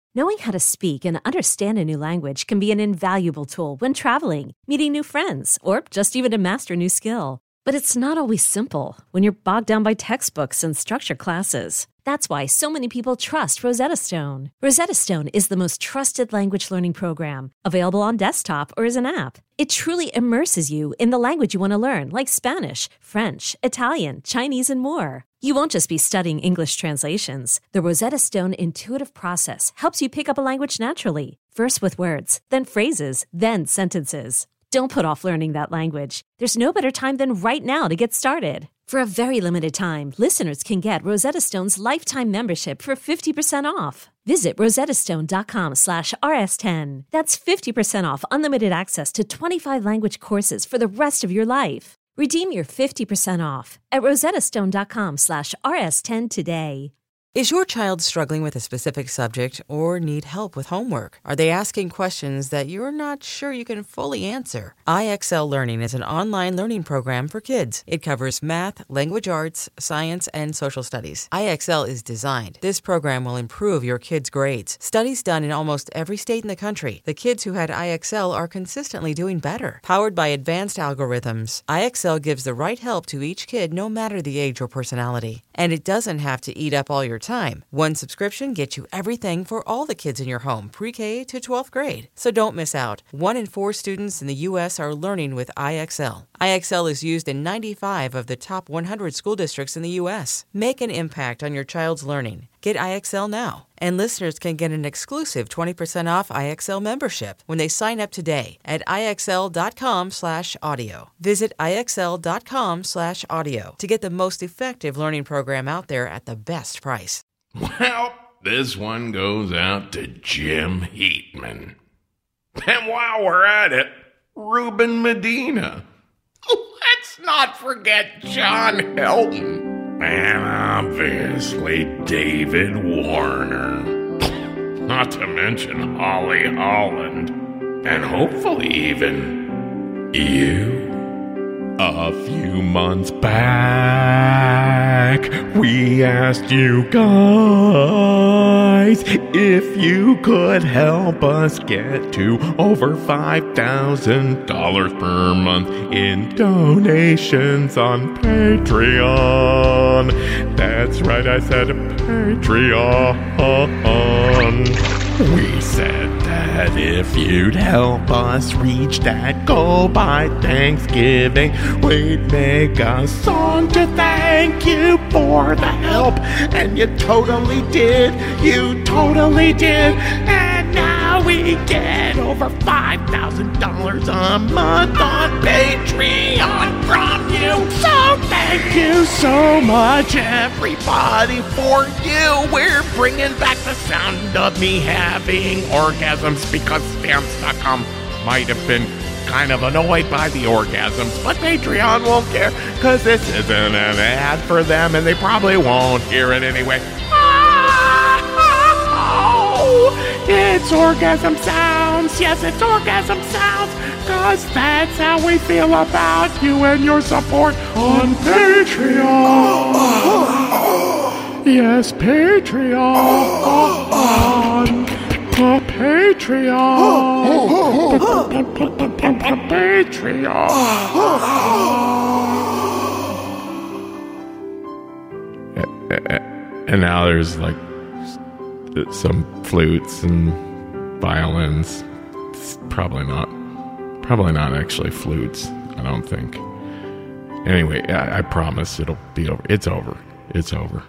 Knowing how to speak and understand a new language can be an invaluable tool when traveling, meeting new friends, or just even to master a new skill. But it's not always simple when you're bogged down by textbooks and structured classes. That's why so many people trust Rosetta Stone. Rosetta Stone is the most trusted language learning program, available on desktop or as an app. It truly immerses you in the language you want to learn, like Spanish, French, Italian, Chinese, and more. You won't just be studying English translations. The Rosetta Stone intuitive process helps you pick up a language naturally, first with words, then phrases, then sentences. Don't put off learning that language. There's no better time than right now to get started. For a very limited time, listeners can get Rosetta Stone's lifetime membership for 50% off. Visit rosettastone.com/rs10. That's 50% off unlimited access to 25 language courses for the rest of your life. Redeem your 50% off at rosettastone.com/rs10 today. Is your child struggling with a specific subject or need help with homework? Are they asking questions that you're not sure you can fully answer? IXL Learning is an online learning program for kids. It covers math, language arts, science, and social studies. IXL is designed. This program will improve your kids' grades. Studies done in almost every state in the country. The kids who had IXL are consistently doing better. Powered by advanced algorithms, IXL gives the right help to each kid no matter the age or personality. And it doesn't have to eat up all your time. One subscription gets you everything for all the kids in your home, pre-K to 12th grade. So don't miss out. 1 in 4 students in the U.S. are learning with IXL. IXL is used in 95 of the top 100 school districts in the U.S. Make an impact on your child's learning. Get IXL now. And listeners can get an exclusive 20% off IXL membership when they sign up today at IXL.com/audio. Visit IXL.com/audio to get the most effective learning program out there at the best price. Well, this one goes out to Jim Heatman. And while we're at it, Ruben Medina. Let's not forget John Helton. And obviously David Warner. Not to mention Holly Holland. And hopefully even you. A few months back, we asked you guys if you could help us get to over $5,000 per month in donations on Patreon. That's right, I said Patreon. We said that if you'd help us reach that goal by Thanksgiving, we'd make a song to thank you for the help. And you totally did. You totally did. And now we get over $5,000 a month on Patreon from you. So thank you so much, everybody, for you. We're bringing back the sound of me having orgasms because Stamps.com might have been kind of annoyed by the orgasms, but Patreon won't care because this isn't an ad for them and they probably won't hear it anyway. Oh, it's orgasm sounds. Yes, it's orgasm sounds, because that's how we feel about you and your support on Patreon. Yes, Patreon. Patreon. And now there's like some flutes and violins. It's probably not actually flutes, I don't think. Anyway, I promise it'll be over. It's over. It's over.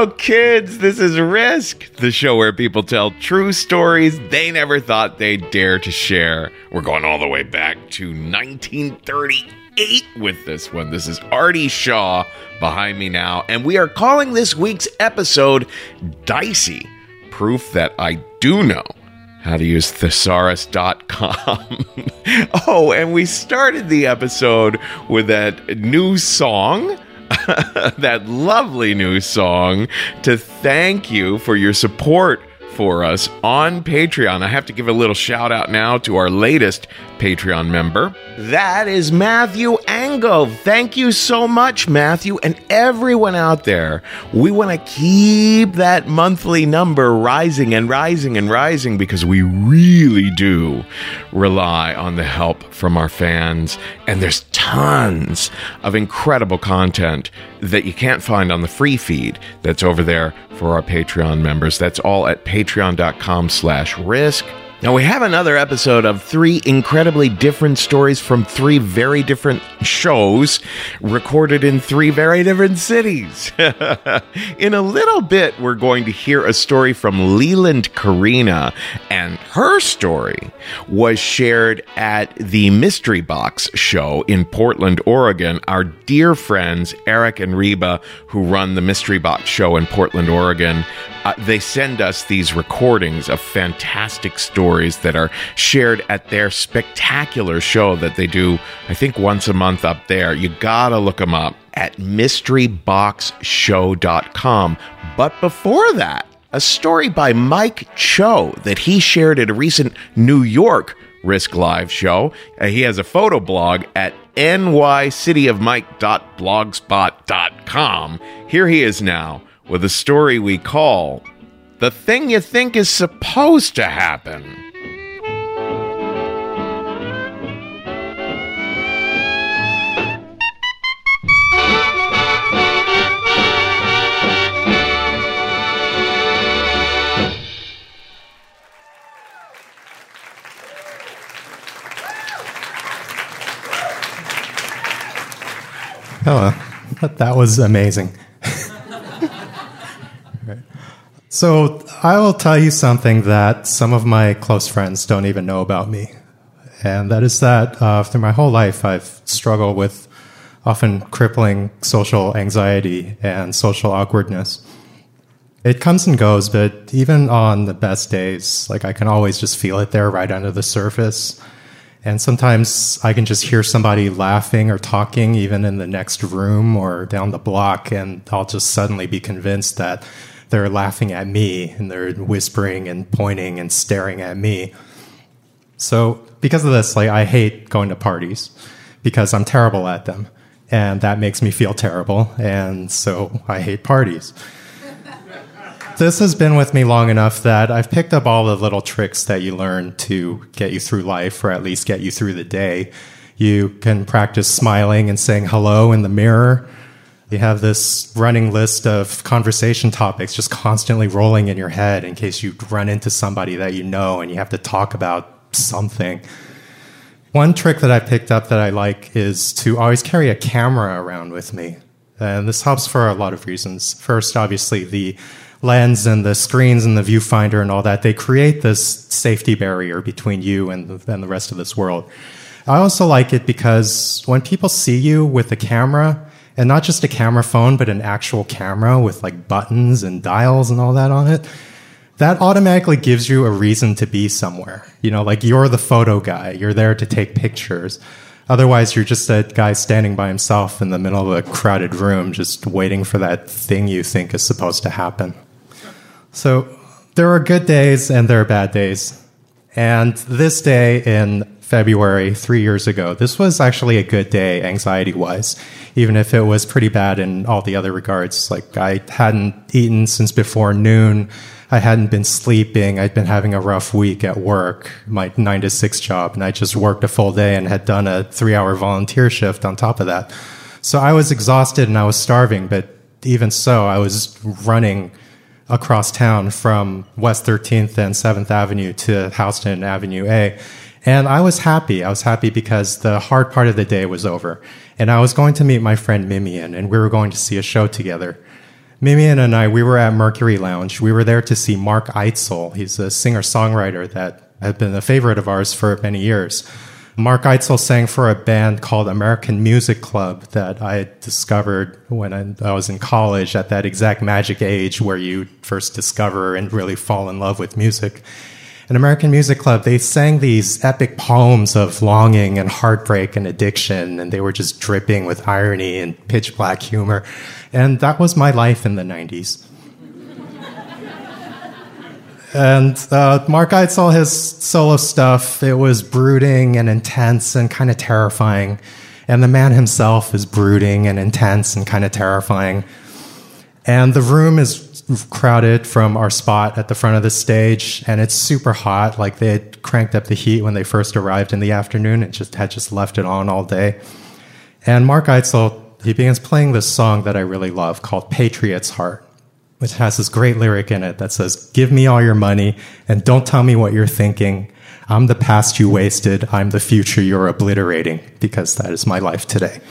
Hello, kids. This is Risk, the show where people tell true stories they never thought they'd dare to share. We're going all the way back to 1938 with this one. This is Artie Shaw behind me now, and we are calling this week's episode Dicey, proof that I do know how to use thesaurus.com. Oh, and we started the episode with that new song, that lovely new song, to thank you for your support for us on Patreon. I have to give a little shout out now to our latest Patreon member. That is Matthew Angle. Thank you so much, Matthew, and everyone out there. We want to keep that monthly number rising and rising and rising because we really do rely on the help from our fans. And there's tons of incredible content that you can't find on the free feed that's over there for our Patreon members. That's all at patreon.com/risk. Now, we have another episode of 3 incredibly different stories from 3 very different shows recorded in 3 very different cities. In a little bit, we're going to hear a story from Leland Karina, and her story was shared at the Mystery Box show in Portland, Oregon. Our dear friends, Eric and Reba, who run the Mystery Box show in Portland, Oregon, they send us these recordings of fantastic stories that are shared at their spectacular show that they do, I think, once a month up there. You gotta look them up at mysteryboxshow.com. But before that, a story by Mike Cho that he shared at a recent New York Risk Live show. He has a photo blog at nycityofmike.blogspot.com. Here he is now with a story we call The Thing You Think Is Supposed to Happen. Hello. That was amazing. So I will tell you something that some of my close friends don't even know about me. And that is that through my whole life, I've struggled with often crippling social anxiety and social awkwardness. It comes and goes, but even on the best days, like I can always just feel it there right under the surface. And sometimes I can just hear somebody laughing or talking even in the next room or down the block, and I'll just suddenly be convinced that they're laughing at me and they're whispering and pointing and staring at me. So because of this, like, I hate going to parties because I'm terrible at them, and that makes me feel terrible, and so I hate parties. This has been with me long enough that I've picked up all the little tricks that you learn to get you through life, or at least get you through the day. You can practice smiling and saying hello in the mirror. You have this running list of conversation topics just constantly rolling in your head in case you run into somebody that you know and you have to talk about something. One trick that I picked up that I like is to always carry a camera around with me. And this helps for a lot of reasons. First, obviously, the lens and the screens and the viewfinder and all that, they create this safety barrier between you and the rest of this world. I also like it because when people see you with a camera, and not just a camera phone, but an actual camera with like buttons and dials and all that on it, that automatically gives you a reason to be somewhere. You know, like you're the photo guy. You're there to take pictures. Otherwise, you're just a guy standing by himself in the middle of a crowded room, just waiting for that thing you think is supposed to happen. So there are good days and there are bad days. And this day in February, 3 years ago, this was actually a good day anxiety-wise, even if it was pretty bad in all the other regards. Like, I hadn't eaten since before noon. I hadn't been sleeping. I'd been having a rough week at work, my 9 to 6 job, and I just worked a full day and had done a 3-hour volunteer shift on top of that. So I was exhausted and I was starving, but even so, I was running across town from West 13th and 7th Avenue to Houston Avenue A. And I was happy. I was happy because the hard part of the day was over. And I was going to meet my friend Mimian, and we were going to see a show together. Mimian and I, we were at Mercury Lounge. We were there to see Mark Eitzel. He's a singer-songwriter that had been a favorite of ours for many years. Mark Eitzel sang for a band called American Music Club that I had discovered when I was in college, at that exact magic age where you first discover and really fall in love with music. In American Music Club, they sang these epic poems of longing and heartbreak and addiction, and they were just dripping with irony and pitch black humor. And that was my life in the 90s. And Mark Eitzel, his solo stuff, it was brooding and intense and kind of terrifying. And the man himself is brooding and intense and kind of terrifying. And the room is crowded from our spot at the front of the stage, and it's super hot. Like, they had cranked up the heat when they first arrived in the afternoon and had just left it on all day. And Mark Eitzel, he begins playing this song that I really love called Patriot's Heart, which has this great lyric in it that says, "Give me all your money and don't tell me what you're thinking. I'm the past you wasted. I'm the future you're obliterating," because that is my life today.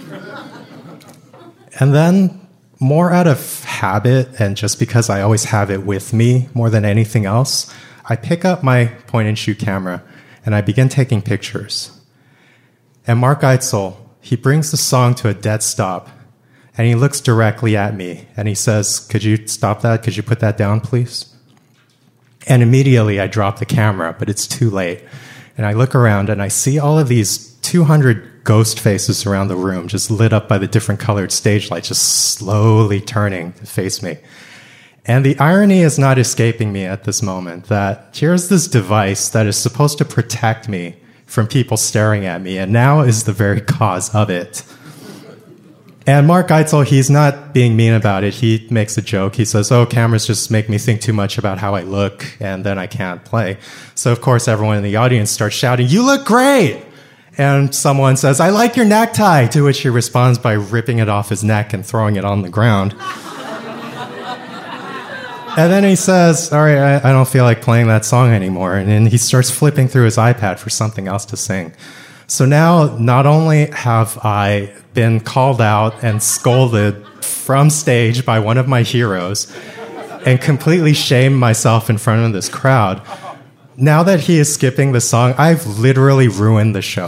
And then, more out of habit and just because I always have it with me more than anything else, I pick up my point-and-shoot camera and I begin taking pictures. And Mark Eitzel, he brings the song to a dead stop, and he looks directly at me and he says, "Could you stop that? Could you put that down, please?" And immediately I drop the camera, but it's too late. And I look around and I see all of these 200 ghost faces around the room, just lit up by the different colored stage lights, just slowly turning to face me. And the irony is not escaping me at this moment, that here's this device that is supposed to protect me from people staring at me, and now is the very cause of it. And Mark Eitzel, he's not being mean about it. He makes a joke. He says, "Oh, cameras just make me think too much about how I look, and then I can't play." So, of course, everyone in the audience starts shouting, "You look great!" And someone says, "I like your necktie," to which he responds by ripping it off his neck and throwing it on the ground. And then he says, "All right, I don't feel like playing that song anymore." And then he starts flipping through his iPad for something else to sing. So now, not only have I been called out and scolded from stage by one of my heroes and completely shamed myself in front of this crowd, now that he is skipping the song, I've literally ruined the show.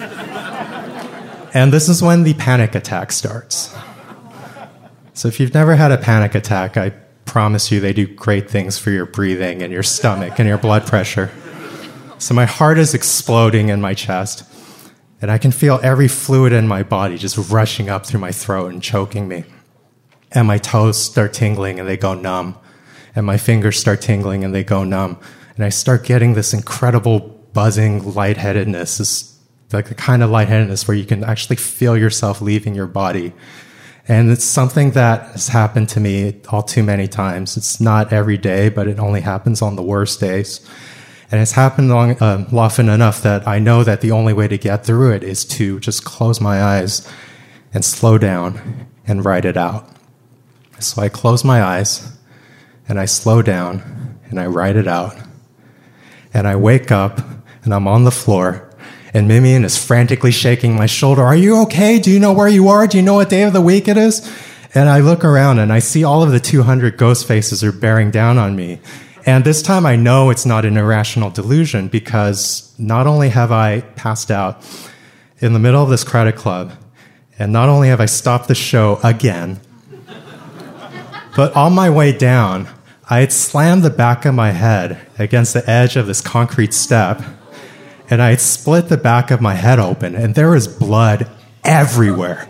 And this is when the panic attack starts. So if you've never had a panic attack, I promise you they do great things for your breathing and your stomach and your blood pressure. So my heart is exploding in my chest, and I can feel every fluid in my body just rushing up through my throat and choking me. And my toes start tingling and they go numb. And my fingers start tingling and they go numb. And I start getting this incredible buzzing lightheadedness, this, like the kind of lightheadedness where you can actually feel yourself leaving your body. And it's something that has happened to me all too many times. It's not every day, but it only happens on the worst days. And it's happened often enough that I know that the only way to get through it is to just close my eyes and slow down and write it out. So I close my eyes and I slow down and I write it out. And I wake up and I'm on the floor and Mimian is frantically shaking my shoulder. "Are you okay? Do you know where you are? Do you know what day of the week it is?" And I look around and I see all of the 200 ghost faces are bearing down on me. And this time I know it's not an irrational delusion, because not only have I passed out in the middle of this crowded club, and not only have I stopped the show again, but on my way down, I had slammed the back of my head against the edge of this concrete step, and I had split the back of my head open, and there was blood everywhere.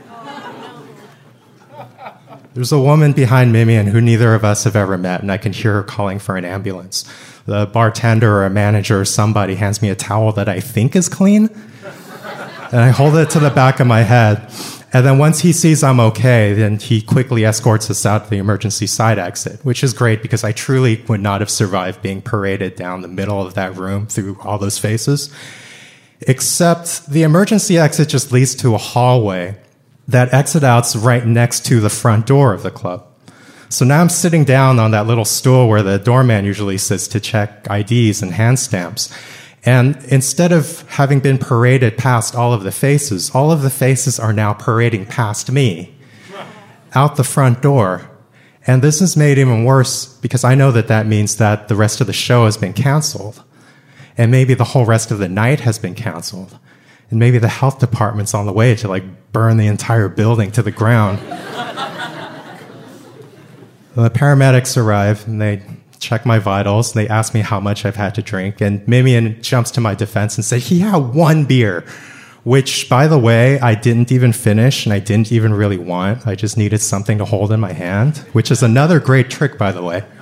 There's a woman behind Mimian who neither of us have ever met, and I can hear her calling for an ambulance. The bartender or a manager or somebody hands me a towel that I think is clean, and I hold it to the back of my head. And then once he sees I'm okay, then he quickly escorts us out to the emergency side exit, which is great because I truly would not have survived being paraded down the middle of that room through all those faces. Except the emergency exit just leads to a hallway that exit out's right next to the front door of the club. So now I'm sitting down on that little stool where the doorman usually sits to check IDs and hand stamps. And instead of having been paraded past all of the faces are now parading past me out the front door. And this is made even worse because I know that that means that the rest of the show has been canceled. And maybe the whole rest of the night has been canceled. And maybe the health department's on the way to like burn the entire building to the ground. The paramedics arrive and they check my vitals. They ask me how much I've had to drink. And Mimian jumps to my defense and says, he had one beer, which, by the way, I didn't even finish and I didn't even really want. I just needed something to hold in my hand, which is another great trick, by the way.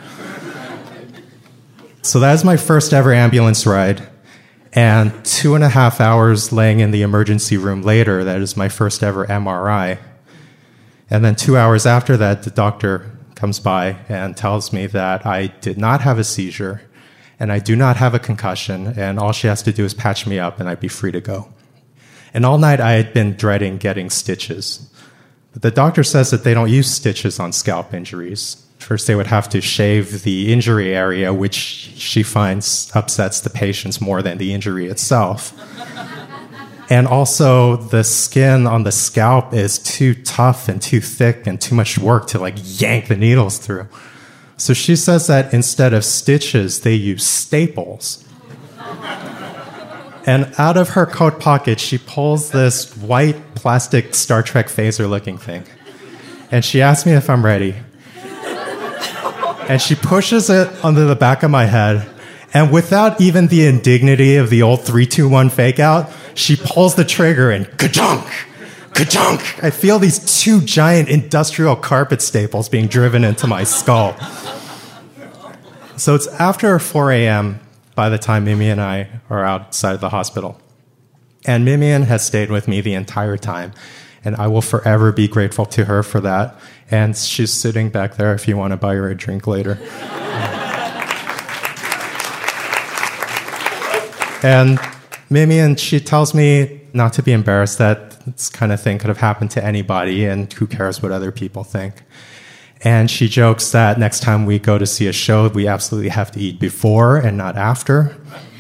So that is my first ever ambulance ride. And 2.5 hours laying in the emergency room later, that is my first ever MRI. And then 2 hours after that, the doctor comes by and tells me that I did not have a seizure and I do not have a concussion, and all she has to do is patch me up and I'd be free to go. And all night I had been dreading getting stitches. But the doctor says that they don't use stitches on scalp injuries. First, they would have to shave the injury area, which she finds upsets the patients more than the injury itself. And also, the skin on the scalp is too tough and too thick and too much work to like yank the needles through. So she says that instead of stitches, they use staples. And out of her coat pocket, she pulls this white plastic Star Trek phaser looking thing. And she asks me if I'm ready. And she pushes it under the back of my head. And without even the indignity of the old 3-2-1 fake out, she pulls the trigger and ka-chunk, ka-chunk. I feel these two giant industrial carpet staples being driven into my skull. So it's after 4 a.m. by the time Mimi and I are outside the hospital. And Mimian has stayed with me the entire time. And I will forever be grateful to her for that. And she's sitting back there if you want to buy her a drink later. And Mimian, she tells me not to be embarrassed, that this kind of thing could have happened to anybody, and who cares what other people think. And she jokes that next time we go to see a show, we absolutely have to eat before and not after.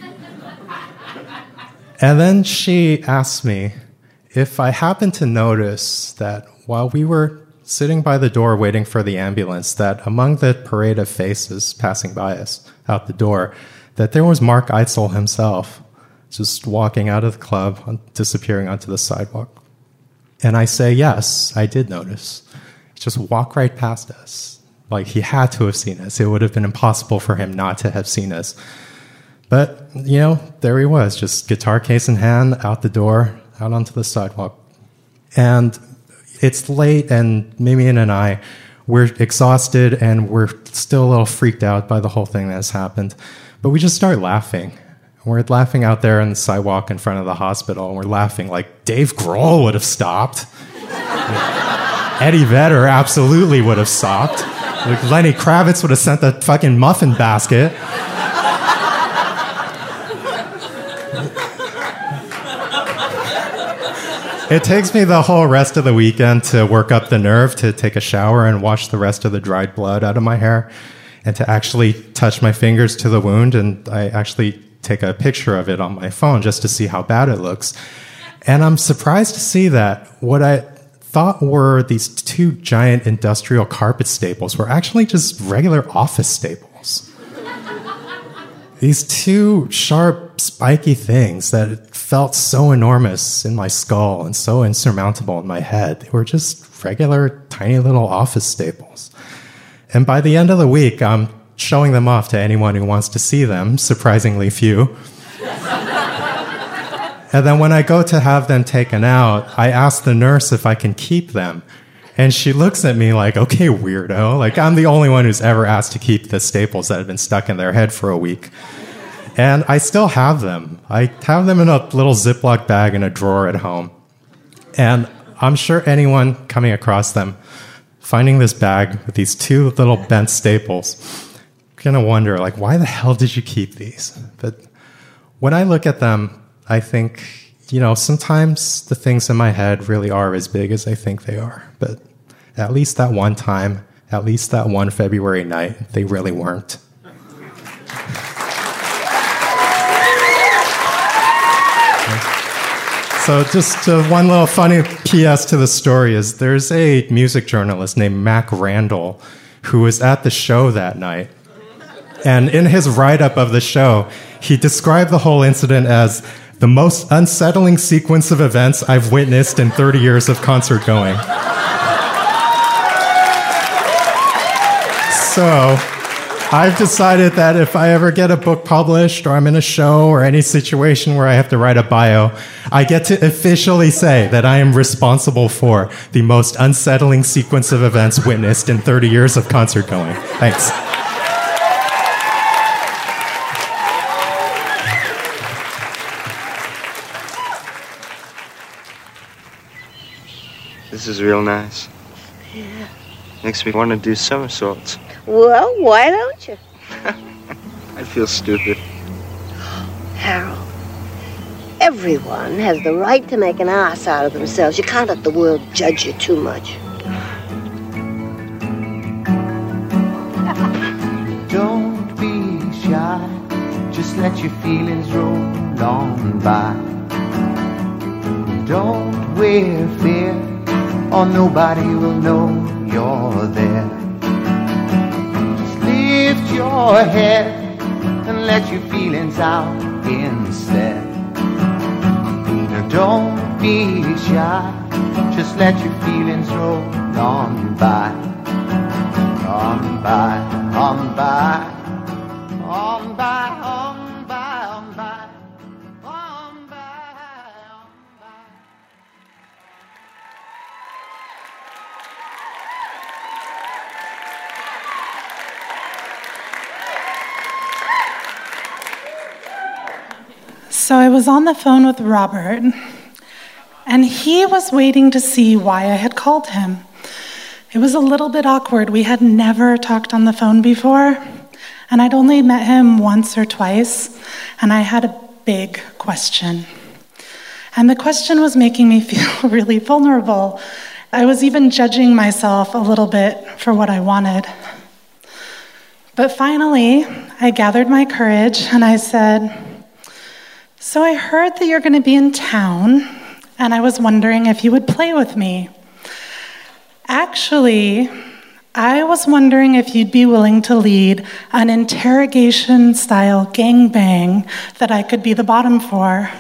And then she asks me if I happen to notice that while we were sitting by the door waiting for the ambulance, that among the parade of faces passing by us out the door, that there was Mark Eitzel himself just walking out of the club, disappearing onto the sidewalk. And I say, yes, I did notice. He just walked right past us. Like, he had to have seen us. It would have been impossible for him not to have seen us. But, you know, there he was, just guitar case in hand, out the door, out onto the sidewalk. And it's late, and Mimian and I, we're exhausted, and we're still a little freaked out by the whole thing that has happened. But we just start laughing. We're laughing out there on the sidewalk in front of the hospital, and we're laughing like Dave Grohl would have stopped. Eddie Vedder absolutely would have stopped. Like Lenny Kravitz would have sent the fucking muffin basket. It takes me the whole rest of the weekend to work up the nerve to take a shower and wash the rest of the dried blood out of my hair, and to actually touch my fingers to the wound, and I actually take a picture of it on my phone just to see how bad it looks. And I'm surprised to see that what I thought were these two giant industrial carpet staples were actually just regular office staples. These two sharp, spiky things that felt so enormous in my skull and so insurmountable in my head, they were just regular, tiny little office staples. And by the end of the week, I'm showing them off to anyone who wants to see them, surprisingly few. And then when I go to have them taken out, I ask the nurse if I can keep them. And she looks at me like, okay, weirdo. Like, I'm the only one who's ever asked to keep the staples that have been stuck in their head for a week. And I still have them. I have them in a little Ziploc bag in a drawer at home. And I'm sure anyone coming across them, finding this bag with these two little bent staples, gonna wonder, like, why the hell did you keep these? But when I look at them, I think, you know, sometimes the things in my head really are as big as I think they are. But at least that one time, at least that one February night, they really weren't. So just one little funny PS to the story is there's a music journalist named Mac Randall who was at the show that night. And in his write-up of the show, he described the whole incident as the most unsettling sequence of events I've witnessed in 30 years of concert going. So I've decided that if I ever get a book published or I'm in a show or any situation where I have to write a bio, I get to officially say that I am responsible for the most unsettling sequence of events witnessed in 30 years of concert going. Thanks. This is real nice. Yeah. Makes me want to do somersaults. Well, why don't you? I feel stupid. Harold, everyone has the right to make an ass out of themselves. You can't let the world judge you too much. Don't be shy. Just let your feelings roll on by. Don't wear fear, or nobody will know you're there. Just lift your head and let your feelings out instead. Now don't be shy, just let your feelings roll on by. On by, on by, on by, on by, on by, on by, on by. So I was on the phone with Robert, and he was waiting to see why I had called him. It was a little bit awkward. We had never talked on the phone before, and I'd only met him once or twice, and I had a big question. And the question was making me feel really vulnerable. I was even judging myself a little bit for what I wanted. But finally, I gathered my courage, and I said, "So I heard that you're going to be in town, and I was wondering if you would play with me. Actually, I was wondering if you'd be willing to lead an interrogation-style gangbang that I could be the bottom for."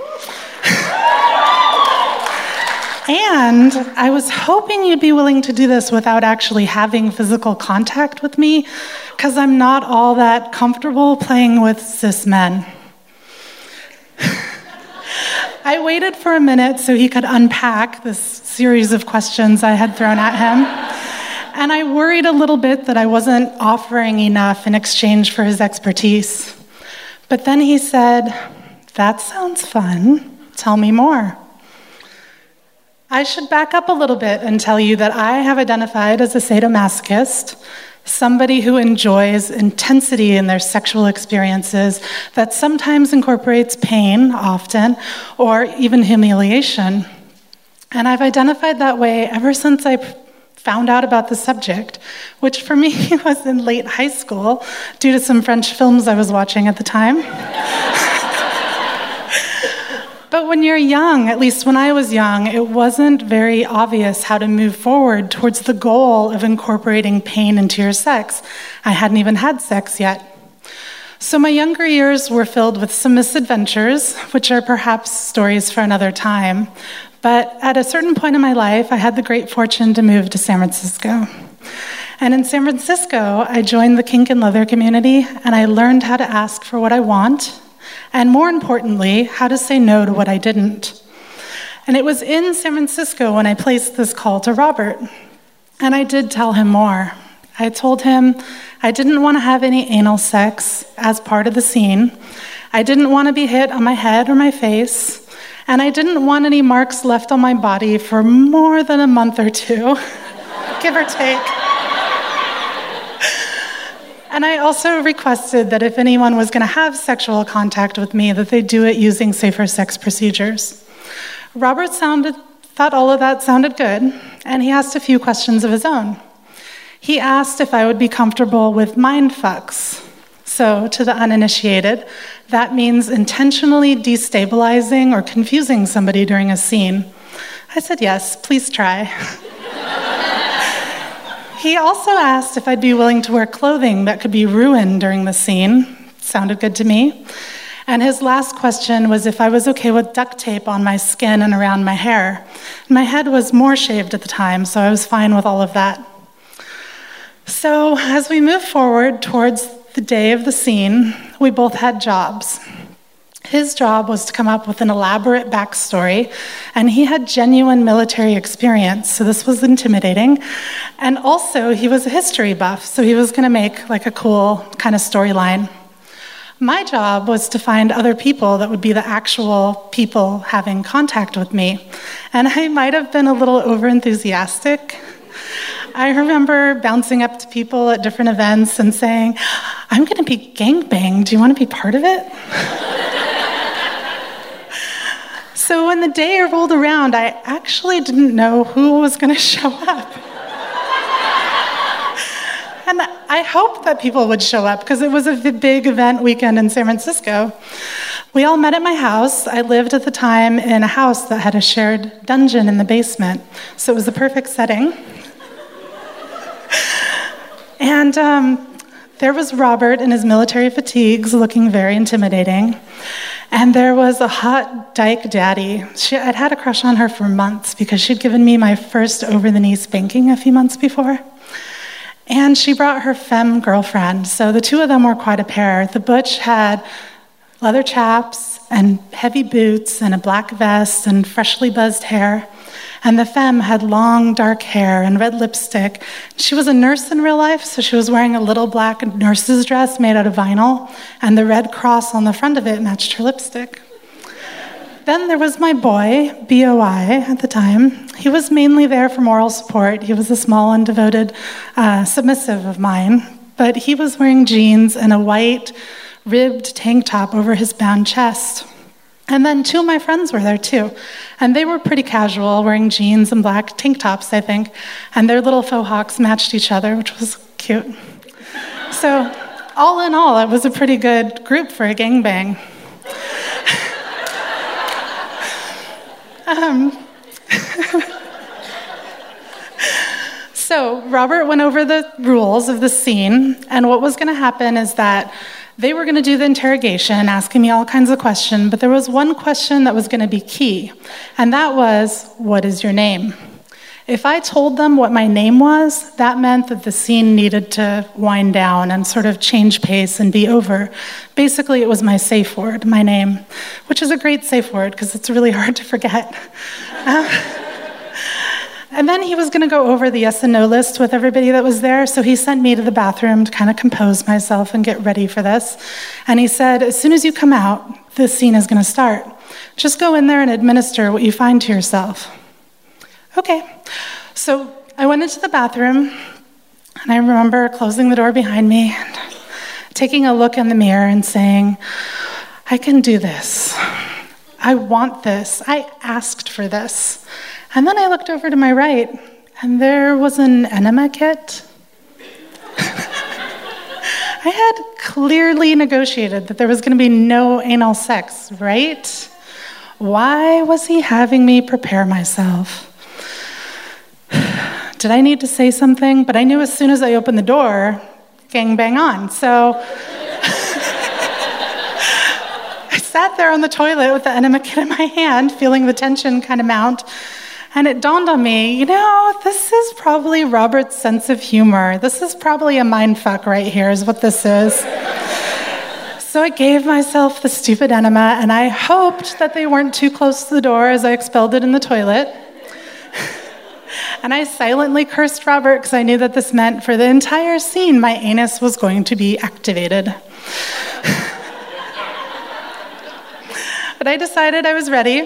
And I was hoping you'd be willing to do this without actually having physical contact with me, because I'm not all that comfortable playing with cis men. I waited for a minute so he could unpack this series of questions I had thrown at him, and I worried a little bit that I wasn't offering enough in exchange for his expertise. But then he said, "That sounds fun. Tell me more." I should back up a little bit and tell you that I have identified as a sadomasochist, somebody who enjoys intensity in their sexual experiences that sometimes incorporates pain, often, or even humiliation. And I've identified that way ever since I found out about the subject, which for me was in late high school due to some French films I was watching at the time. But when you're young, at least when I was young, it wasn't very obvious how to move forward towards the goal of incorporating pain into your sex. I hadn't even had sex yet. So my younger years were filled with some misadventures, which are perhaps stories for another time. But at a certain point in my life, I had the great fortune to move to San Francisco. And in San Francisco, I joined the kink and leather community, and I learned how to ask for what I want, and more importantly, how to say no to what I didn't. And it was in San Francisco when I placed this call to Robert. And I did tell him more. I told him I didn't want to have any anal sex as part of the scene. I didn't want to be hit on my head or my face. And I didn't want any marks left on my body for more than a month or two, give or take. And I also requested that if anyone was going to have sexual contact with me, that they do it using safer sex procedures. Robert thought all of that sounded good, and he asked a few questions of his own. He asked if I would be comfortable with mind fucks. So, to the uninitiated, that means intentionally destabilizing or confusing somebody during a scene. I said, yes, please try. He also asked if I'd be willing to wear clothing that could be ruined during the scene. Sounded good to me. And his last question was if I was okay with duct tape on my skin and around my hair. My head was more shaved at the time, so I was fine with all of that. So as we moved forward towards the day of the scene, we both had jobs. His job was to come up with an elaborate backstory, and he had genuine military experience, so this was intimidating. And also, he was a history buff, so he was going to make like a cool kind of storyline. My job was to find other people that would be the actual people having contact with me. And I might have been a little overenthusiastic. I remember bouncing up to people at different events and saying, I'm going to be gangbanged. Do you want to be part of it? So when the day rolled around, I actually didn't know who was going to show up. And I hoped that people would show up because it was a big event weekend in San Francisco. We all met at my house. I lived at the time in a house that had a shared dungeon in the basement, so it was the perfect setting. And there was Robert in his military fatigues looking very intimidating. And there was a hot dyke daddy. I'd had a crush on her for months because she'd given me my first over-the-knee spanking a few months before. And she brought her femme girlfriend, so the two of them were quite a pair. The butch had leather chaps and heavy boots and a black vest and freshly buzzed hair. And the femme had long, dark hair and red lipstick. She was a nurse in real life, so she was wearing a little black nurse's dress made out of vinyl, and the red cross on the front of it matched her lipstick. Then there was my boy, B.O.I. at the time. He was mainly there for moral support. He was a small and devoted submissive of mine, but he was wearing jeans and a white ribbed tank top over his bound chest. And then two of my friends were there too, and they were pretty casual, wearing jeans and black tank tops, I think, and their little faux hawks matched each other, which was cute. So all in all, it was a pretty good group for a gangbang. So Robert went over the rules of the scene, and what was going to happen is that they were going to do the interrogation, asking me all kinds of questions, but there was one question that was going to be key, and that was, what is your name? If I told them what my name was, that meant that the scene needed to wind down and sort of change pace and be over. Basically, it was my safe word, my name, which is a great safe word because it's really hard to forget. And then he was going to go over the yes and no list with everybody that was there, so he sent me to the bathroom to kind of compose myself and get ready for this. And he said, as soon as you come out, this scene is going to start. Just go in there and administer what you find to yourself. Okay. So I went into the bathroom, and I remember closing the door behind me and taking a look in the mirror and saying, I can do this. I want this. I asked for this. And then I looked over to my right, and there was an enema kit. I had clearly negotiated that there was going to be no anal sex, right? Why was he having me prepare myself? Did I need to say something? But I knew as soon as I opened the door, gangbang on. So I sat there on the toilet with the enema kit in my hand, feeling the tension kind of mount. And it dawned on me, this is probably Robert's sense of humor. This is probably a mindfuck right here is what this is. So I gave myself the stupid enema, and I hoped that they weren't too close to the door as I expelled it in the toilet. And I silently cursed Robert because I knew that this meant for the entire scene my anus was going to be activated. But I decided I was ready.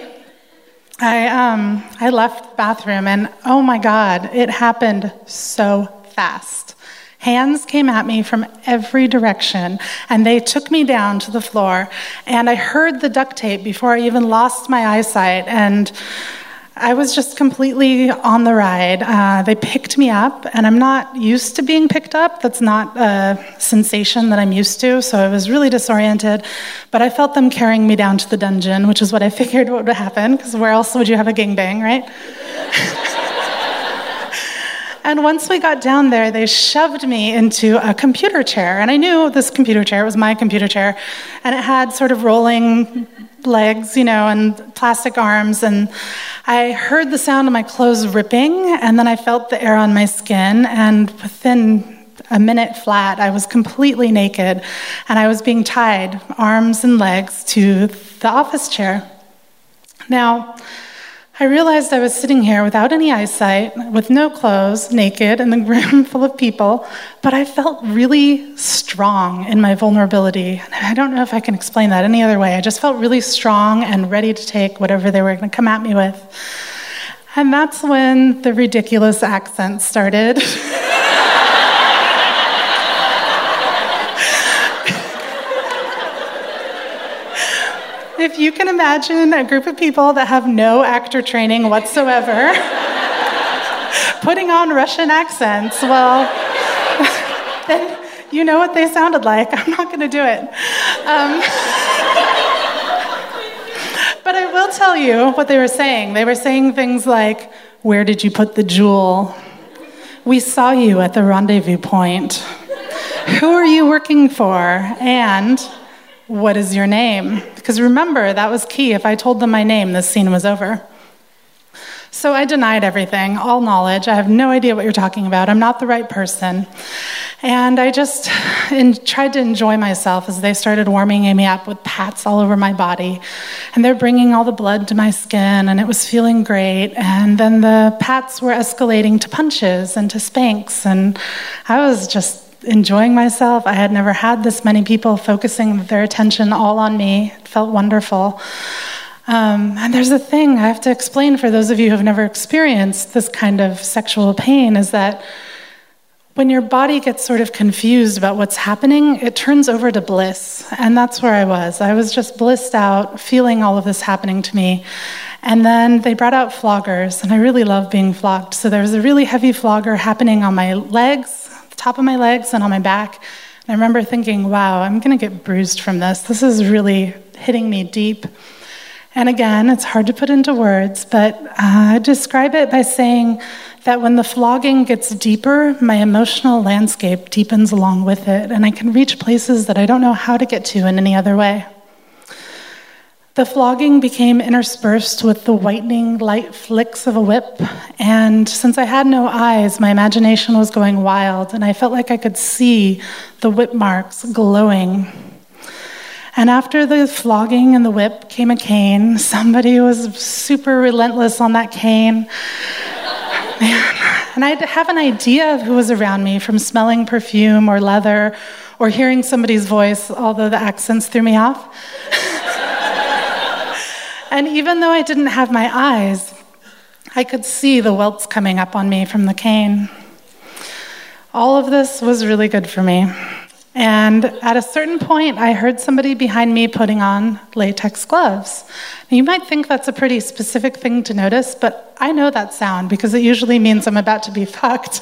I left the bathroom, and oh my God, it happened so fast. Hands came at me from every direction, and they took me down to the floor, and I heard the duct tape before I even lost my eyesight, and I was just completely on the ride. They picked me up, and I'm not used to being picked up. That's not a sensation that I'm used to, so I was really disoriented. But I felt them carrying me down to the dungeon, which is what I figured would happen, because where else would you have a gangbang, right? And once we got down there, they shoved me into a computer chair. And I knew this computer chair, it was my computer chair, and it had sort of rolling legs, and plastic arms. And I heard the sound of my clothes ripping, and then I felt the air on my skin. And within a minute flat, I was completely naked, and I was being tied, arms and legs, to the office chair. Now, I realized I was sitting here without any eyesight, with no clothes, naked, in the room full of people, but I felt really strong in my vulnerability. I don't know if I can explain that any other way. I just felt really strong and ready to take whatever they were going to come at me with. And that's when the ridiculous accent started. If you can imagine a group of people that have no actor training whatsoever putting on Russian accents, well, then you know what they sounded like. I'm not going to do it. But I will tell you what they were saying. They were saying things like, "Where did you put the jewel? We saw you at the rendezvous point. Who are you working for? And what is your name?" Because remember, that was key. If I told them my name, this scene was over. So I denied everything, all knowledge. I have no idea what you're talking about. I'm not the right person. And I just tried to enjoy myself as they started warming me up with pats all over my body. And they're bringing all the blood to my skin, and it was feeling great. And then the pats were escalating to punches and to spanks. And I was just enjoying myself. I had never had this many people focusing their attention all on me. It felt wonderful. And there's a thing I have to explain for those of you who have never experienced this kind of sexual pain, is that when your body gets sort of confused about what's happening, it turns over to bliss. And that's where I was. I was just blissed out, feeling all of this happening to me. And then they brought out floggers, and I really love being flogged. So there was a really heavy flogger happening on my legs, top of my legs and on my back. And I remember thinking, wow, I'm going to get bruised from this. This is really hitting me deep. And again, it's hard to put into words, but I describe it by saying that when the flogging gets deeper, my emotional landscape deepens along with it, and I can reach places that I don't know how to get to in any other way. The flogging became interspersed with the whitening light flicks of a whip, and since I had no eyes, my imagination was going wild, and I felt like I could see the whip marks glowing. And after the flogging and the whip came a cane. Somebody was super relentless on that cane. Man. And I'd have an idea of who was around me from smelling perfume or leather or hearing somebody's voice, although the accents threw me off. And even though I didn't have my eyes, I could see the welts coming up on me from the cane. All of this was really good for me. And at a certain point, I heard somebody behind me putting on latex gloves. Now, you might think that's a pretty specific thing to notice, but I know that sound because it usually means I'm about to be fucked.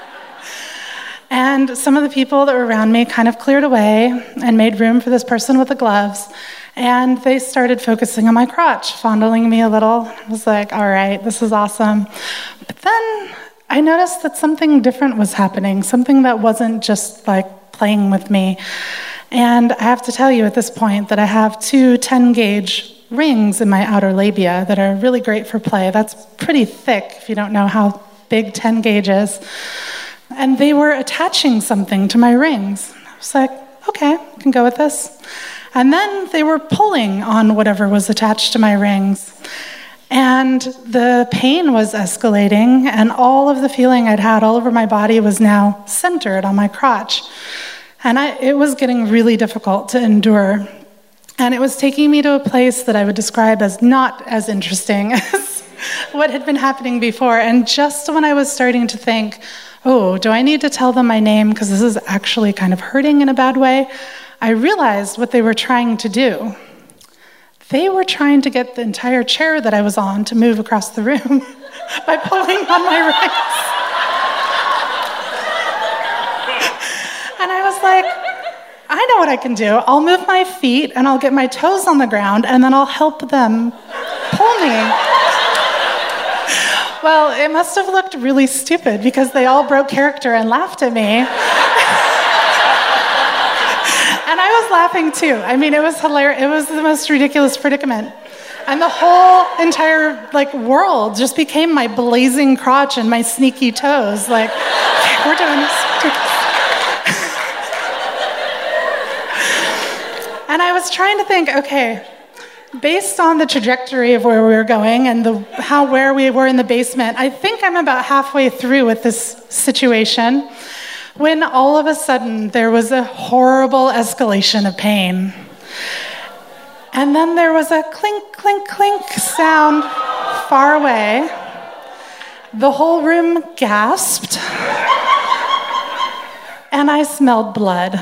And some of the people that were around me kind of cleared away and made room for this person with the gloves. And they started focusing on my crotch, fondling me a little. I was like, all right, this is awesome. But then I noticed that something different was happening, something that wasn't just like playing with me. And I have to tell you at this point that I have 2 10-gauge rings in my outer labia that are really great for play. That's pretty thick if you don't know how big 10 gauge is. And they were attaching something to my rings. I was like, okay, I can go with this. And then they were pulling on whatever was attached to my rings. And the pain was escalating, and all of the feeling I'd had all over my body was now centered on my crotch. And it was getting really difficult to endure. And it was taking me to a place that I would describe as not as interesting as what had been happening before. And just when I was starting to think, oh, do I need to tell them my name because this is actually kind of hurting in a bad way, I realized what they were trying to do. They were trying to get the entire chair that I was on to move across the room by pulling on my rings. And I was like, I know what I can do. I'll move my feet and I'll get my toes on the ground and then I'll help them pull me. Well, it must have looked really stupid because they all broke character and laughed at me. And I was laughing too. I mean, it was hilarious. It was the most ridiculous predicament. And the whole entire world just became my blazing crotch and my sneaky toes. Like, okay, we're doing this. And I was trying to think, okay, based on the trajectory of where we were going and where we were in the basement, I think I'm about halfway through with this situation when all of a sudden there was a horrible escalation of pain. And then there was a clink, clink, clink sound far away. The whole room gasped. And I smelled blood.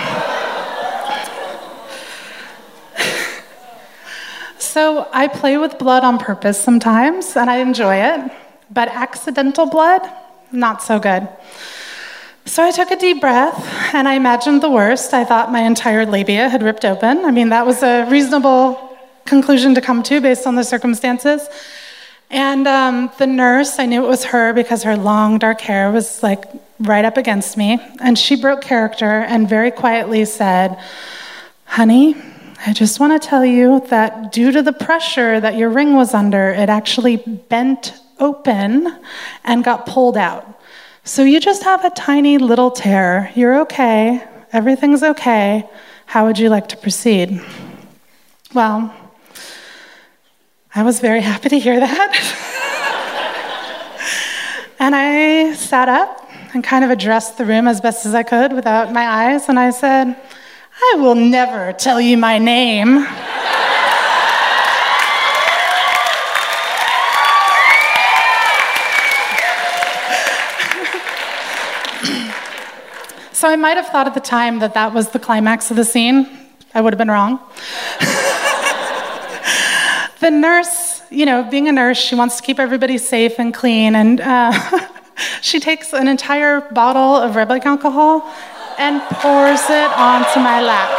So I play with blood on purpose sometimes, and I enjoy it. But accidental blood, not so good. So I took a deep breath, and I imagined the worst. I thought my entire labia had ripped open. I mean, that was a reasonable conclusion to come to based on the circumstances. And the nurse, I knew it was her because her long, dark hair was right up against me. And she broke character and very quietly said, "Honey, I just want to tell you that due to the pressure that your ring was under, it actually bent open and got pulled out. So you just have a tiny little tear. You're okay. Everything's okay. How would you like to proceed?" Well, I was very happy to hear that. And I sat up and kind of addressed the room as best as I could without my eyes, and I said, "I will never tell you my name." So I might have thought at the time that was the climax of the scene. I would have been wrong. The nurse, being a nurse, she wants to keep everybody safe and clean, and she takes an entire bottle of rubbing alcohol and pours it onto my lap.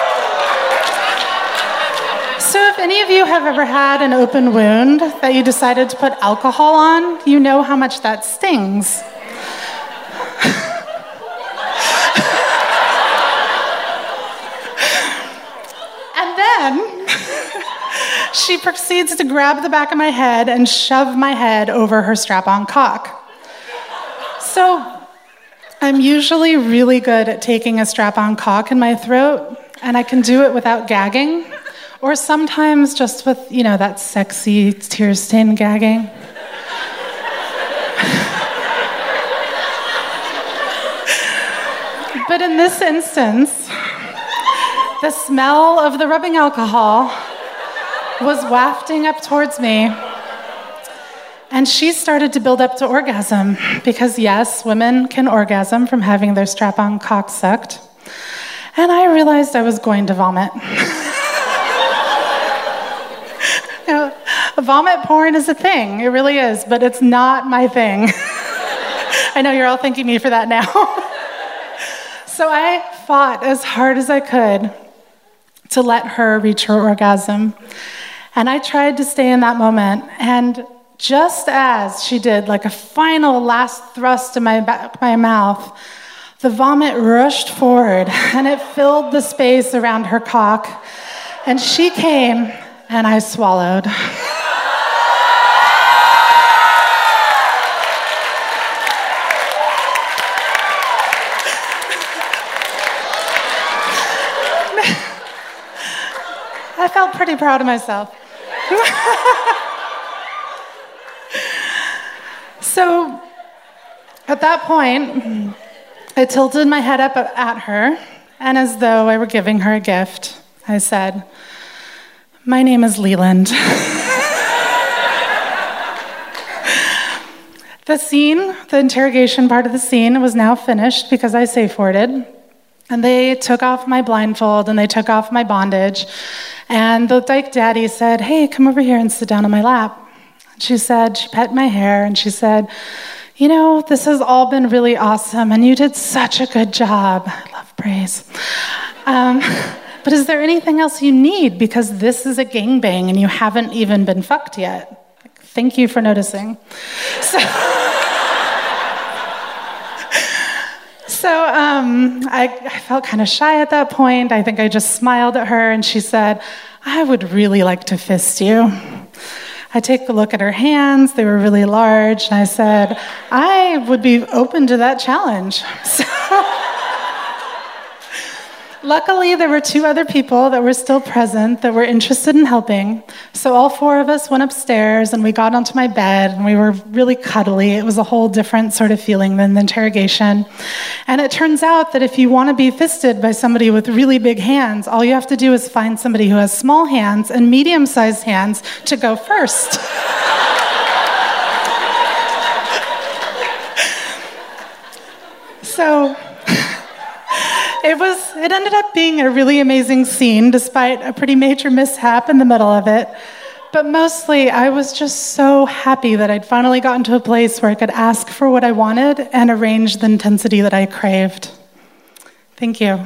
So if any of you have ever had an open wound that you decided to put alcohol on, you know how much that stings. And then she proceeds to grab the back of my head and shove my head over her strap-on cock. So I'm usually really good at taking a strap-on cock in my throat, and I can do it without gagging, or sometimes just with, that sexy tear-stained gagging. But in this instance, the smell of the rubbing alcohol was wafting up towards me. And she started to build up to orgasm because, yes, women can orgasm from having their strap-on cock sucked. And I realized I was going to vomit. Vomit porn is a thing. It really is, but it's not my thing. I know you're all thanking me for that now. So I fought as hard as I could to let her reach her orgasm. And I tried to stay in that moment. And just as she did, like a final last thrust in my mouth, the vomit rushed forward and it filled the space around her cock. And she came and I swallowed. I felt pretty proud of myself. So at that point, I tilted my head up at her, and as though I were giving her a gift, I said, "My name is Leland." The scene, the interrogation part of the scene was now finished because I safe-worded. And they took off my blindfold and they took off my bondage. And the dyke daddy said, "Hey, come over here and sit down on my lap." She pet my hair and she said, "You know, this has all been really awesome and you did such a good job." I love praise. But is there anything else you need? Because this is a gangbang and you haven't even been fucked yet. Thank you for noticing. So I felt kind of shy at that point. I think I just smiled at her, and she said, I would really like to fist you. I take a look at her hands. They were really large. And I said, I would be open to that challenge. So, luckily, there were 2 other people that were still present that were interested in helping. So all 4 of us went upstairs, and we got onto my bed, and we were really cuddly. It was a whole different sort of feeling than the interrogation. And it turns out that if you want to be fisted by somebody with really big hands, all you have to do is find somebody who has small hands and medium-sized hands to go first. So it ended up being a really amazing scene, despite a pretty major mishap in the middle of it. But mostly, I was just so happy that I'd finally gotten to a place where I could ask for what I wanted and arrange the intensity that I craved. Thank you.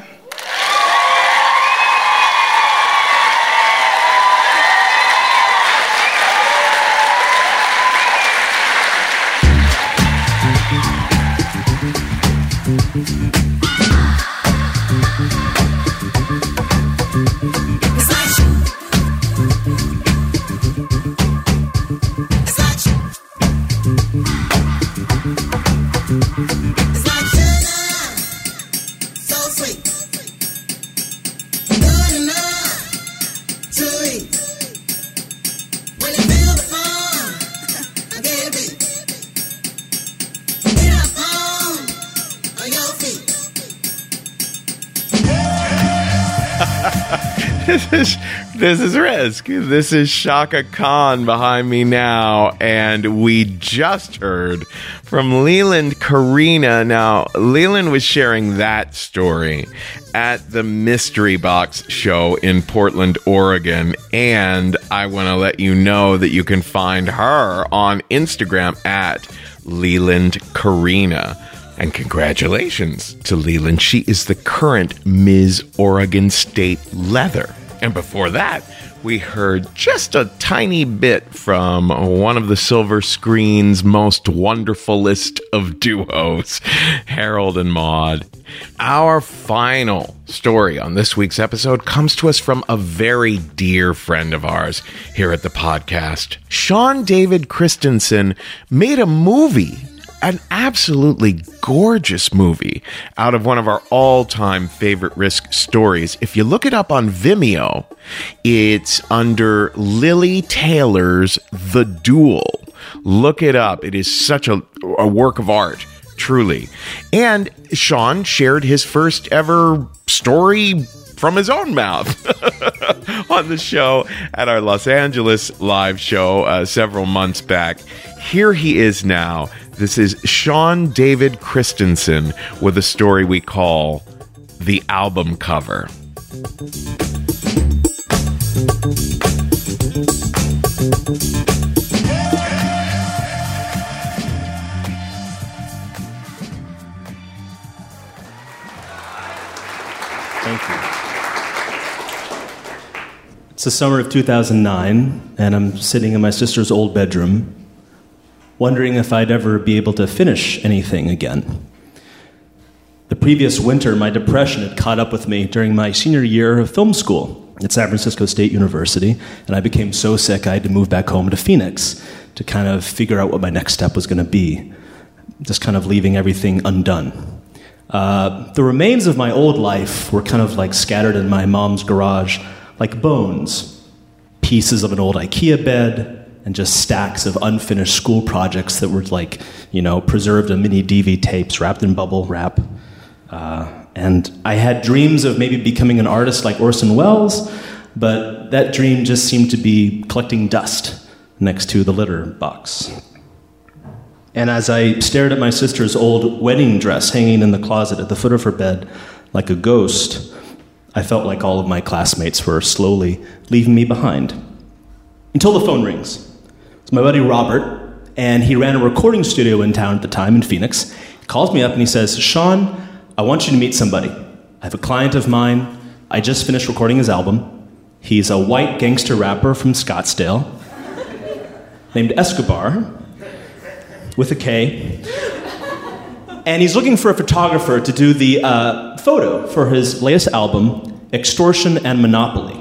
This is Risk. This is Chaka Khan behind me now, and we just heard from Leland Karina. Now, Leland was sharing that story at the Mystery Box show in Portland, Oregon, and I want to let you know that you can find her on Instagram at Leland Karina. And congratulations to Leland. She is the current Ms. Oregon State Leather. And before that, we heard just a tiny bit from one of the silver screen's most wonderfulest of duos, Harold and Maude. Our final story on this week's episode comes to us from a very dear friend of ours here at the podcast. Sean David Christensen made a movie, an absolutely gorgeous movie, out of one of our all-time favorite Risk stories. If you look it up on Vimeo, it's under Lily Taylor's The Duel. Look it up. It is such a work of art, truly. And Sean shared his first ever story from his own mouth on the show at our Los Angeles live show several months back. Here he is now. This is Sean David Christensen with a story we call The Album Cover. Thank you. It's the summer of 2009, and I'm sitting in my sister's old bedroom, wondering if I'd ever be able to finish anything again. The previous winter, my depression had caught up with me during my senior year of film school at San Francisco State University, and I became so sick I had to move back home to Phoenix to kind of figure out what my next step was going to be, just kind of leaving everything undone. The remains of my old life were kind of like scattered in my mom's garage, like bones, pieces of an old IKEA bed, and just stacks of unfinished school projects that were like, preserved in mini DV tapes wrapped in bubble wrap. And I had dreams of maybe becoming an artist like Orson Welles, but that dream just seemed to be collecting dust next to the litter box. And as I stared at my sister's old wedding dress hanging in the closet at the foot of her bed like a ghost, I felt like all of my classmates were slowly leaving me behind. Until the phone rings. It's my buddy Robert, and he ran a recording studio in town at the time in Phoenix. He calls me up and he says, Sean, I want you to meet somebody. I have a client of mine. I just finished recording his album. He's a white gangster rapper from Scottsdale. named Escobar, with a K. And he's looking for a photographer to do the photo for his latest album, Extortion and Monopoly.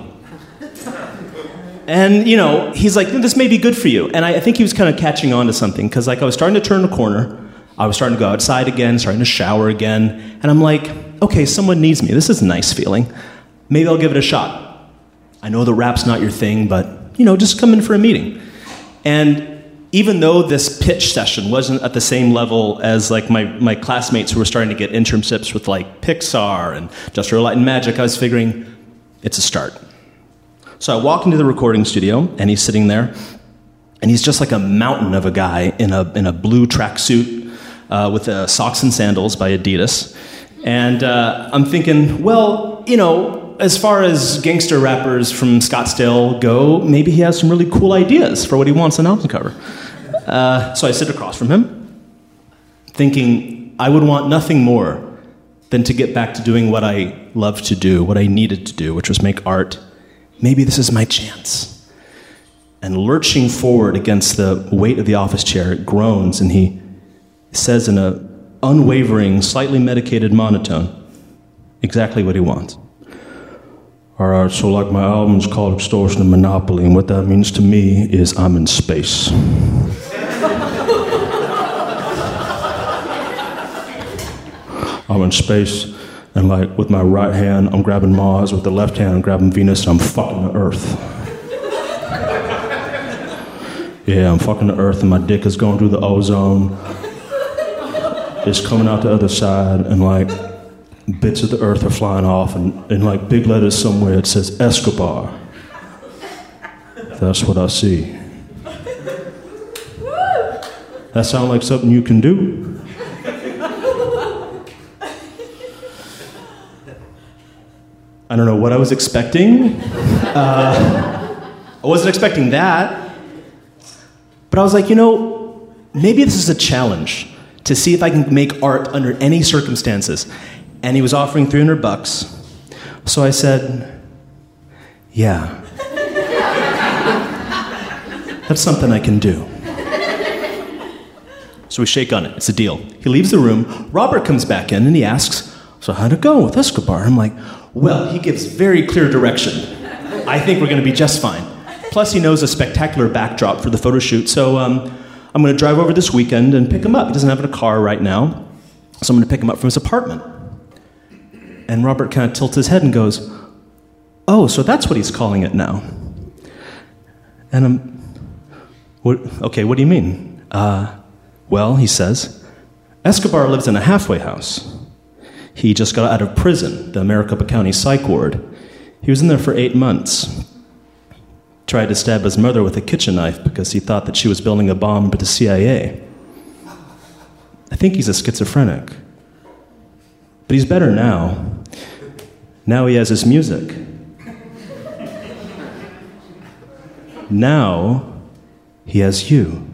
And, he's like, this may be good for you. And I think he was kind of catching on to something, because I was starting to turn the corner. I was starting to go outside again, starting to shower again. And I'm like, okay, someone needs me. This is a nice feeling. Maybe I'll give it a shot. I know the rap's not your thing, but, just come in for a meeting. And even though this pitch session wasn't at the same level as like my classmates who were starting to get internships with like Pixar and Industrial Light and Magic, I was figuring it's a start. So I walk into the recording studio, and he's sitting there, and he's just like a mountain of a guy in a blue tracksuit with socks and sandals by Adidas. And I'm thinking, well, as far as gangster rappers from Scottsdale go, maybe he has some really cool ideas for what he wants on an album cover. So I sit across from him, thinking I would want nothing more than to get back to doing what I loved to do, what I needed to do, which was make art. Maybe this is my chance. And lurching forward against the weight of the office chair, it groans, and he says in an unwavering, slightly medicated monotone exactly what he wants. All right, so like my album's called Extortion and Monopoly, and what that means to me is I'm in space. I'm in space, and like with my right hand, I'm grabbing Mars, with the left hand, I'm grabbing Venus, and I'm fucking the Earth. Yeah, I'm fucking the Earth, and my dick is going through the ozone. It's coming out the other side, and like bits of the Earth are flying off, and in like big letters somewhere it says Escobar. That's what I see. That sound like something you can do? I don't know what I was expecting. I wasn't expecting that. But I was like, maybe this is a challenge to see if I can make art under any circumstances. And he was offering $300. So I said, yeah. That's something I can do. So we shake on it. It's a deal. He leaves the room. Robert comes back in and he asks, so how'd it go with Escobar? I'm like, well, he gives very clear direction. I think we're going to be just fine. Plus, he knows a spectacular backdrop for the photo shoot, so I'm going to drive over this weekend and pick him up. He doesn't have a car right now, so I'm going to pick him up from his apartment. And Robert kind of tilts his head and goes, oh, so that's what he's calling it now. And what do you mean? Well, he says, Escobar lives in a halfway house. He just got out of prison, the Maricopa County Psych Ward. He was in there for 8 months. Tried to stab his mother with a kitchen knife because he thought that she was building a bomb for the CIA. I think he's a schizophrenic. But he's better now. Now he has his music. Now he has you.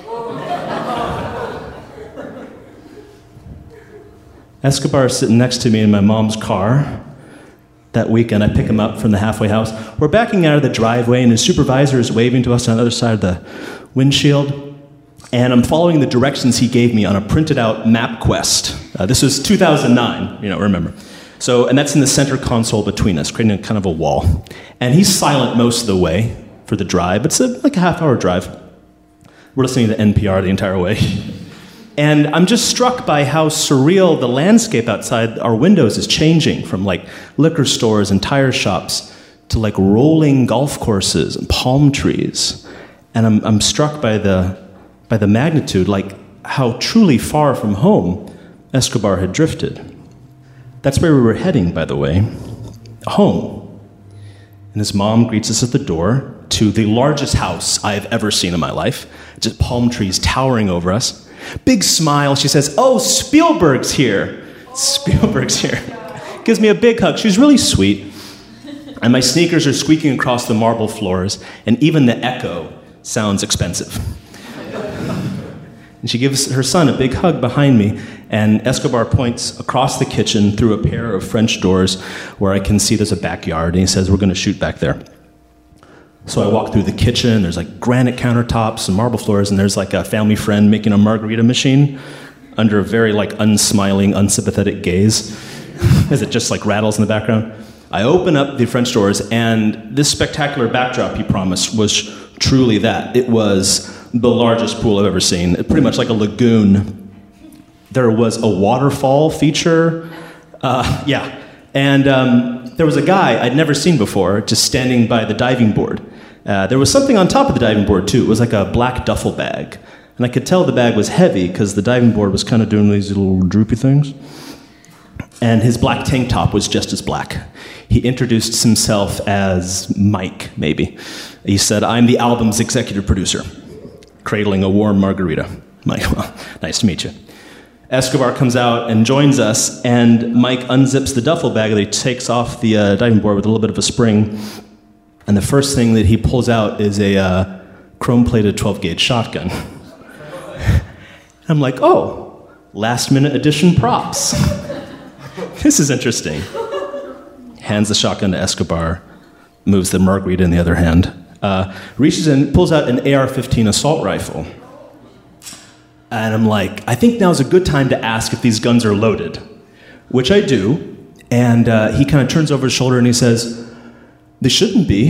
Escobar is sitting next to me in my mom's car. That weekend, I pick him up from the halfway house. We're backing out of the driveway, and his supervisor is waving to us on the other side of the windshield. And I'm following the directions he gave me on a printed-out MapQuest. This was 2009, remember. So, and that's in the center console between us, creating a kind of a wall. And he's silent most of the way for the drive. It's like a half-hour drive. We're listening to NPR the entire way. And I'm just struck by how surreal the landscape outside our windows is changing, from like liquor stores and tire shops to like rolling golf courses and palm trees. And I'm struck by the magnitude, like how truly far from home Escobar had drifted. That's where we were heading, by the way, home. And his mom greets us at the door to the largest house I have ever seen in my life, just palm trees towering over us. Big smile, she says, oh, Spielberg's here. Spielberg's here. Gives me a big hug. She's really sweet. And my sneakers are squeaking across the marble floors, and even the echo sounds expensive. And she gives her son a big hug behind me, and Escobar points across the kitchen through a pair of French doors where I can see there's a backyard, and he says, we're going to shoot back there. So I walk through the kitchen, there's like granite countertops and marble floors, and there's like a family friend making a margarita machine under a very like unsmiling, unsympathetic gaze as it just like rattles in the background. I open up the French doors, and this spectacular backdrop he promised was truly that. It was the largest pool I've ever seen, pretty much like a lagoon. There was a waterfall feature, and there was a guy I'd never seen before just standing by the diving board. There was something on top of the diving board, too. It was like a black duffel bag. And I could tell the bag was heavy because the diving board was kind of doing these little droopy things. And his black tank top was just as black. He introduced himself as Mike, maybe. He said, "I'm the album's executive producer," cradling a warm margarita. Mike, well, nice to meet you. Escobar comes out and joins us, and Mike unzips the duffel bag that he takes off the diving board with a little bit of a spring. And the first thing that he pulls out is a chrome-plated 12-gauge shotgun. I'm like, oh, last-minute addition props. This is interesting. Hands the shotgun to Escobar, moves the margarita in the other hand, reaches in, pulls out an AR-15 assault rifle. And I'm like, I think now's a good time to ask if these guns are loaded, which I do. And he kind of turns over his shoulder and he says, "They shouldn't be."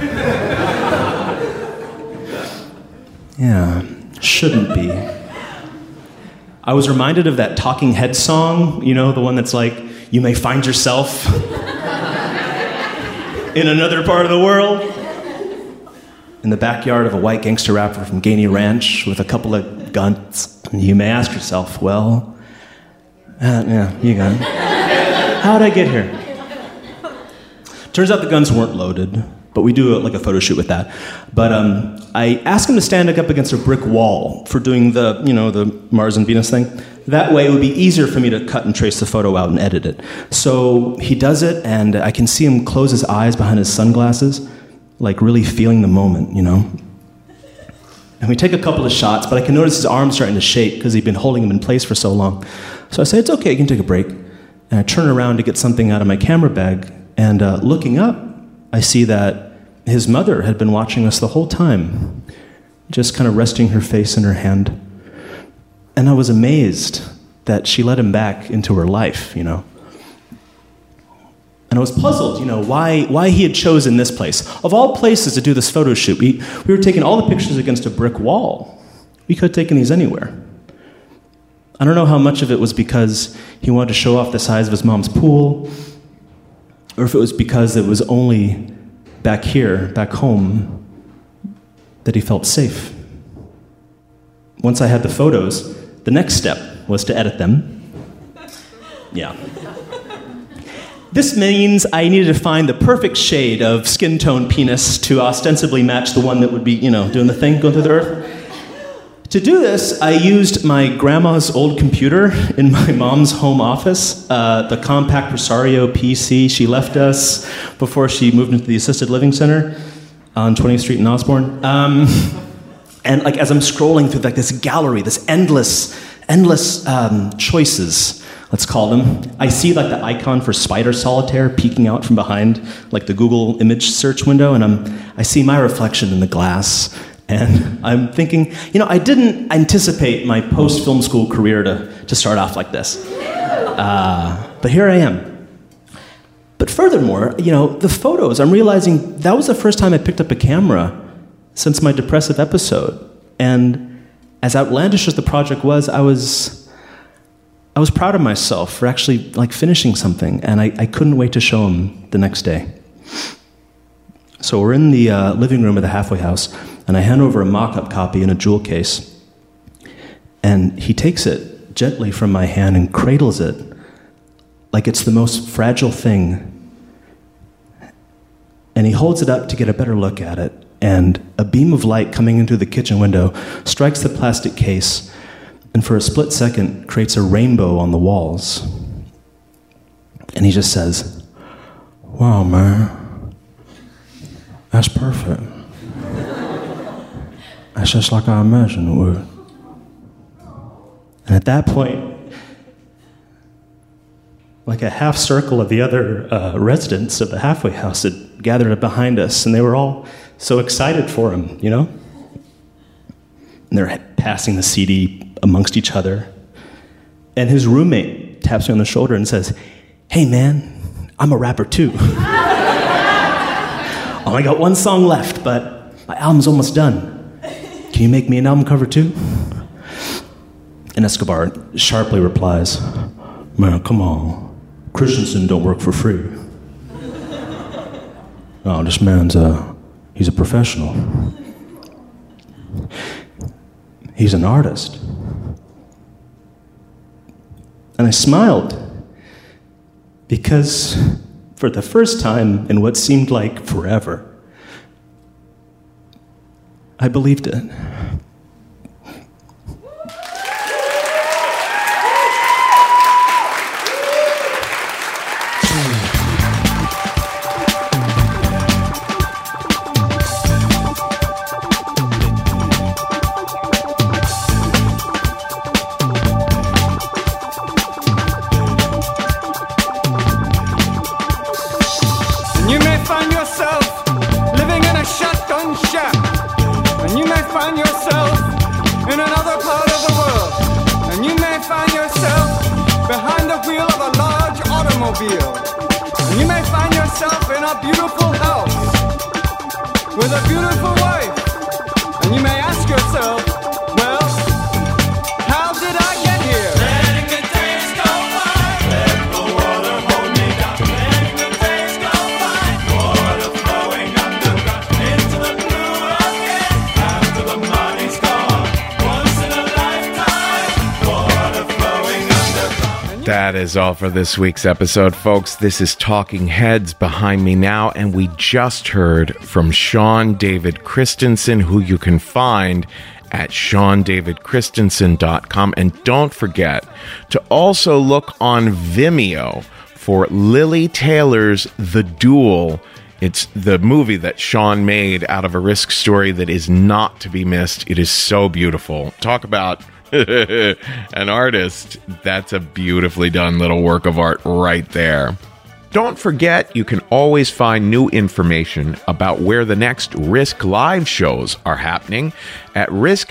Yeah, shouldn't be. I was reminded of that Talking Heads song, you know, the one that's like, "You may find yourself in another part of the world." In the backyard of a white gangster rapper from Gainey Ranch with a couple of guns. And you may ask yourself, well, yeah, you got it. How'd I get here? Turns out the guns weren't loaded, but we do like a photo shoot with that. But I asked him to stand up against a brick wall for doing the, you know, the Mars and Venus thing. That way it would be easier for me to cut and trace the photo out and edit it. So he does it, and I can see him close his eyes behind his sunglasses, like really feeling the moment, you know? And we take a couple of shots, but I can notice his arms starting to shake because he'd been holding them in place for so long. So I say, "It's okay, you can take a break." And I turn around to get something out of my camera bag, and looking up, I see that his mother had been watching us the whole time, just kind of resting her face in her hand. And I was amazed that she let him back into her life, you know? And I was puzzled, you know, why he had chosen this place. Of all places to do this photo shoot, we were taking all the pictures against a brick wall. We could have taken these anywhere. I don't know how much of it was because he wanted to show off the size of his mom's pool, or if it was because it was only back here, back home, that he felt safe. Once I had the photos, the next step was to edit them. Yeah. This means I needed to find the perfect shade of skin tone penis to ostensibly match the one that would be, you know, doing the thing, going through the earth. To do this, I used my grandma's old computer in my mom's home office, the Compaq Presario PC she left us before she moved into the assisted living center on 20th Street in Osborne. And like as I'm scrolling through like this gallery, this endless choices, let's call them, I see like the icon for Spider Solitaire peeking out from behind like the Google image search window, and I see my reflection in the glass. And I'm thinking, you know, I didn't anticipate my post-film school career to start off like this. But here I am. But furthermore, you know, the photos, I'm realizing that was the first time I picked up a camera since my depressive episode. And as outlandish as the project was, I was proud of myself for actually like finishing something, and I couldn't wait to show him the next day. So we're in the living room of the halfway house, and I hand over a mock-up copy in a jewel case. And he takes it gently from my hand and cradles it like it's the most fragile thing. And he holds it up to get a better look at it, and a beam of light coming into the kitchen window strikes the plastic case, and for a split second creates a rainbow on the walls. And he just says, "Wow, man. That's perfect. That's just like I imagined it would." And at that point, like a half circle of the other residents of the halfway house had gathered up behind us, and they were all so excited for him, you know? And they're passing the CD amongst each other. And his roommate taps me on the shoulder and says, "Hey, man, I'm a rapper too. Only got one song left, but my album's almost done. Can you make me an album cover too?" And Escobar sharply replies, "Man, come on. Christensen don't work for free. Oh, this man's he's a professional. He's an artist." And I smiled because for the first time in what seemed like forever, I believed it. And you may find yourself in a beautiful house with a beautiful wife. And you may ask yourself, well, how did I get here? Letting the days go by, let the water hold me down. Letting the days go by, water flowing underground into the blue again. After the money's gone, once in a lifetime, water flowing underground. That is all for this week's episode, folks. This is Talking Heads behind me now, and we just heard from Sean David Christensen, who you can find at SeanDavidChristensen.com. And don't forget to also look on Vimeo for Lili Taylor's The Duel. It's the movie that Sean made out of a Risk story that is not to be missed. It is so beautiful. Talk about an artist. That's a beautifully done little work of art right there. Don't forget, you can always find new information about where the next Risk live shows are happening at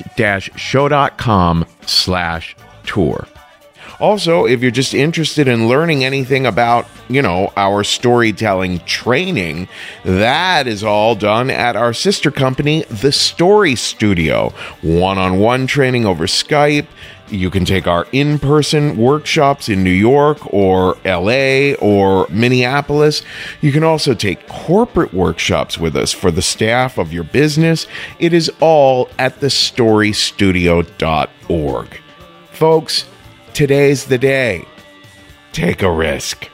risk-show.com/tour. Also, if you're just interested in learning anything about, our storytelling training, that is all done at our sister company, The Story Studio. One-on-one training over Skype. You can take our in-person workshops in New York or LA or Minneapolis. You can also take corporate workshops with us for the staff of your business. It is all at thestorystudio.org. Folks, today's the day. Take a risk.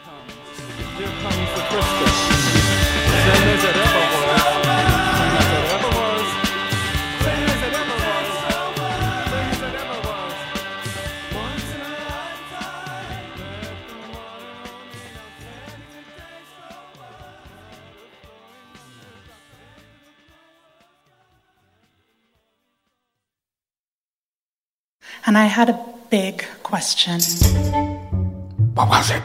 And I had a big question. What was it?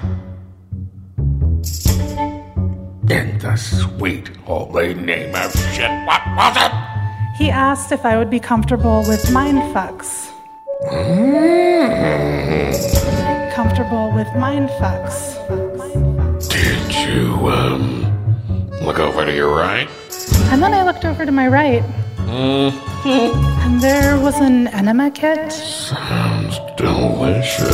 In the sweet holy name of shit, what was it? He asked if I would be comfortable with mind fucks. Comfortable with mind fucks. Did you, look over to your right? And then I looked over to my right. And there was an enema kit. Sounds delicious.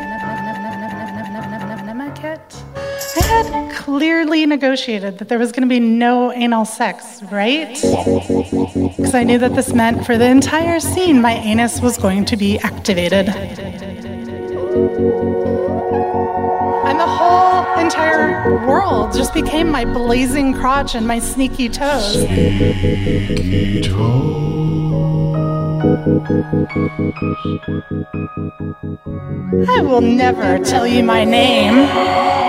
Enema kit? I had clearly negotiated that there was going to be no anal sex, right? Because I knew that this meant for the entire scene my anus was going to be activated. And the whole entire world just became my blazing crotch and my sneaky toes. Sneaky toes. I will never tell you my name.